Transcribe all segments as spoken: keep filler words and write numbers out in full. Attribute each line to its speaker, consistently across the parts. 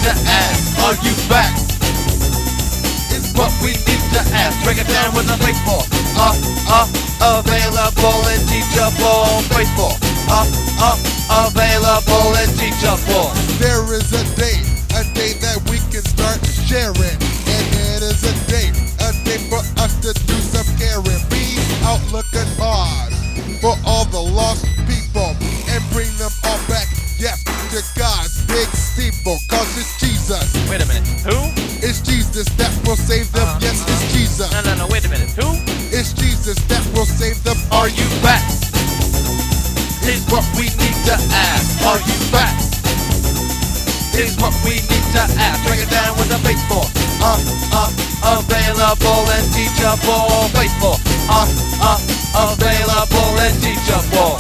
Speaker 1: to ask. Are you back? Is what we need to ask. Break it down with a faithful. Uh, uh, available and teachable. Faithful. Uh, uh, available and teachable.
Speaker 2: There is a day, a day that we can start sharing. And it is a day, a day for us to do some caring. Be out looking hard for all the lost people and bring them all back, yes, to God's big steeple. Cause it's Jesus.
Speaker 1: Wait a minute. Who?
Speaker 2: It's Jesus that will save them.
Speaker 1: Uh,
Speaker 2: yes,
Speaker 1: uh,
Speaker 2: it's Jesus.
Speaker 1: No, no, no. Wait a minute. Who?
Speaker 2: It's Jesus that will save them.
Speaker 1: Are you back? Is what we need to ask. Are you back? Is what we need to ask. Break it down with a faithful. Uh, uh, available and teachable. Faithful. Uh, uh, available and teachable.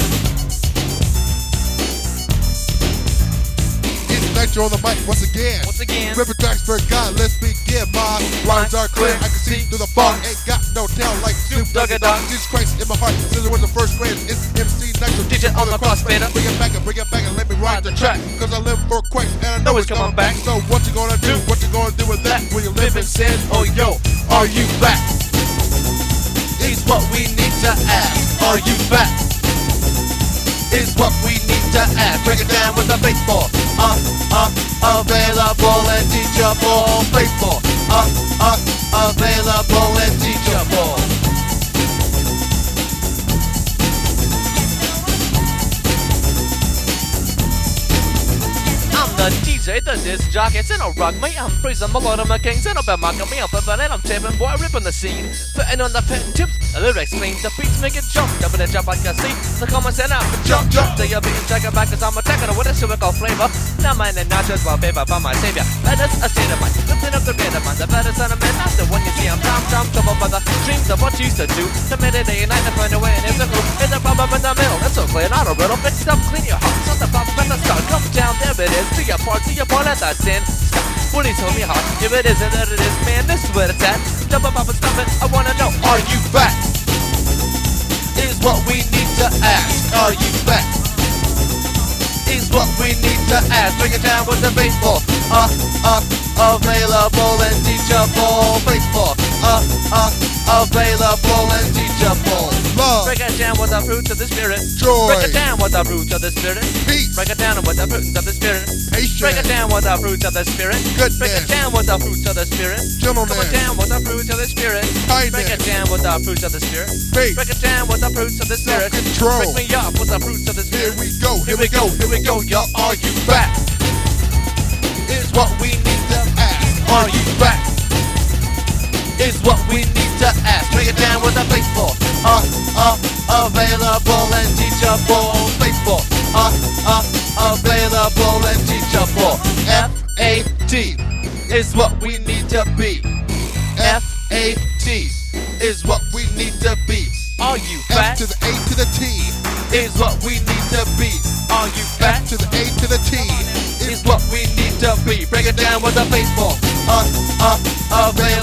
Speaker 2: It's Nitro on the mic once again.
Speaker 1: Once again.
Speaker 2: River tracks for God, let's begin. My lines are clear, I can see through the fog. Ain't got no tail like Snoop Dogg and Dogg. Jesus Christ in my heart, since I was the first grade. It's M C Nitro,
Speaker 1: Teach it on the crossfader.
Speaker 2: Bring it back and bring it back and let me ride the track. Cause I live for Christ and I know it's coming back. So what you gonna do? What you gonna do with that? Will you live in sin? Oh yo, are you back?
Speaker 1: Is what we need to ask. Are you back? Is what we need to ask. Break it down with a faithful. Uh, uh, available and teachable. Faithful. Uh, uh, available and teachable. I'm the D J, the disc jockey, it's in a rock me. I'm freezing my lord of my kings, and I'm marking me up, but then I'm tipping, boy, ripping the scene. Putting on the pen tips, the lyrics clean, the beats make it jump, jumping and jump like a seat. The comments and out, jump, jump, till you're being checking back, cause I'm attacking with a sugar flavor. Now mine and not just my favor, but my savior. That is a state of mind, lifting up the rhythm, mind, the better sentiment, not the one you see. I'm down, down, trouble by the dreams of what you used to do. The minute day and night, I find a way, and it's a group, it's a problem in the middle, it's so clear, not a riddle. Fix it up, clean your heart, not the problem at the start, come down, there it is, to your part, to your part, let that sin. Stop, what he told me hard, if it isn't that it is, man, this is where it's at. Jump up, up and stop it, I wanna know, are you back? Is what we need to ask, are you back? Is what we need to ask, bring it down with the faithful. Uh, uh, available and teachable. Faithful. Uh, uh, available and teachable.
Speaker 2: Love.
Speaker 1: Break it down with the fruits of the spirit.
Speaker 2: Joy.
Speaker 1: Break it down with the fruits of the spirit.
Speaker 2: Peace.
Speaker 1: Break it down with the fruits of the spirit.
Speaker 2: Patience.
Speaker 1: Break it down with the fruits of the spirit.
Speaker 2: Goodness.
Speaker 1: Break it down with the fruits of the spirit.
Speaker 2: Gentleness.
Speaker 1: Break it down with the fruits of the spirit.
Speaker 2: Kindness.
Speaker 1: Break it down with the fruits of the spirit.
Speaker 2: Faith.
Speaker 1: Break it down with the fruits of the spirit.
Speaker 2: Self-control.
Speaker 1: Break me up with the fruits of the
Speaker 2: Here
Speaker 1: spirit.
Speaker 2: we go,
Speaker 1: Here we go, here we go, y'all. Are you back? Is what we need to ask. Are you back? Is what we need to ask. Break it down with a faithful. Uh, uh, available and teachable. Faithful. Uh, uh, available and teachable. F A T is what we need to be. F A T is what we need to be. Are you back?
Speaker 2: F to the A to the T
Speaker 1: Is what we need to be. Are you back?
Speaker 2: F to the A to the T
Speaker 1: Is what we need to be. Break it down with a faithful. Uh, uh, available.